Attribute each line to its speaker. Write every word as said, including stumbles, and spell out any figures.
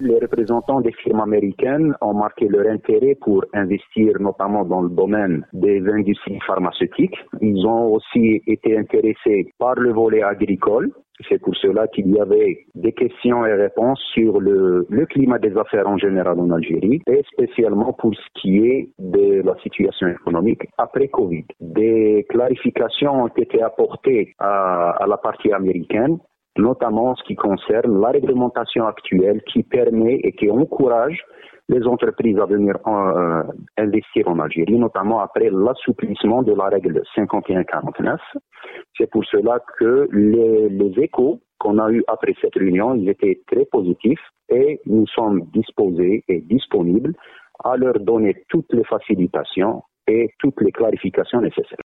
Speaker 1: Les représentants des firmes américaines ont marqué leur intérêt pour investir notamment dans le domaine des industries pharmaceutiques. Ils ont aussi été intéressés par le volet agricole. C'est pour cela qu'il y avait des questions et réponses sur le, le climat des affaires en général en Algérie et spécialement pour ce qui est de la situation économique après Covid. Des clarifications ont été apportées à, à la partie américaine, notamment en ce qui concerne la réglementation actuelle qui permet et qui encourage les entreprises à venir euh, investir en Algérie, notamment après l'assouplissement de la règle cinquante et un quarante-neuf. C'est pour cela que les, les échos qu'on a eus après cette réunion, ils étaient très positifs et nous sommes disposés et disponibles à leur donner toutes les facilitations et toutes les clarifications nécessaires.